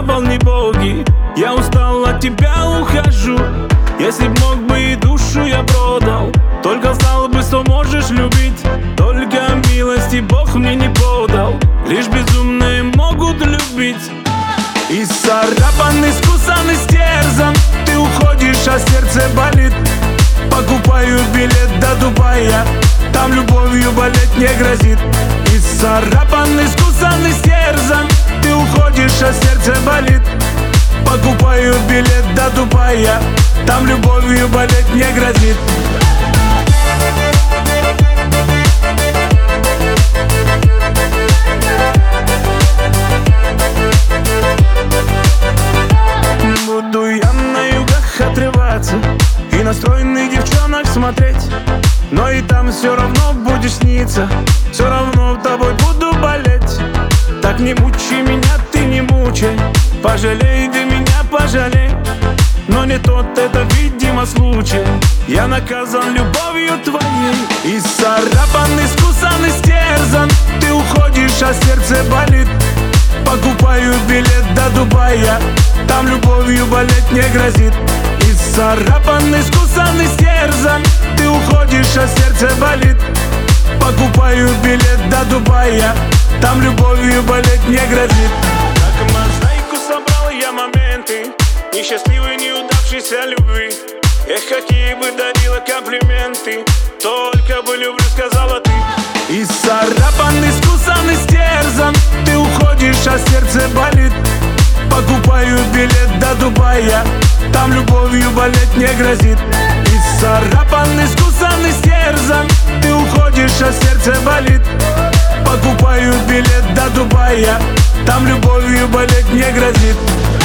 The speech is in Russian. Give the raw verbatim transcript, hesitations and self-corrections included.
на пол не боги. Я устал от тебя, ухожу. Если б мог бы и душу я продал, только знал бы, что можешь любить. Только милости Бог мне не подал, лишь безумные могут любить. Исцарапан, искусан, истерзан, ты уходишь, а сердце болит. Покупаю билет до Дубая, там любовью болеть не грозит. Исцарапан, искусан, истерзан, ты уходишь, а сердце болит. Покупаю билет до Дубая, там любовью болеть не грозит. Буду я на югах отрываться и на стройных девчонок смотреть, но и там все равно будешь сниться, все равно тобой буду болеть. Так не мучи меня, ты не мучай, пожалей ты меня, пожалей. Но не тот это, видимо, случай, я наказан любовью твоей. Исцарапан, искусан, истерзан, ты уходишь, а сердце болит. Покупаю билет до Дубая, там любовью болеть не грозит. Исцарапан, искусан, истерзан, ты уходишь, а сердце болит. Покупаю билет до Дубая, там любовью болеть не грозит. Как мозаику собрал я моменты несчастливой, неудавшейся любви. Эх, какие бы дарила комплименты, только бы люблю, сказала ты. Исцарапан, искусан, истерзан, ты уходишь, а сердце болит. Покупаю билет до Дубая, там любовью болеть не грозит. Исцарапан, искусан, истерзан, ты уходишь, а сердце болит. Покупаю билет до Дубая, там любовью болеть не грозит.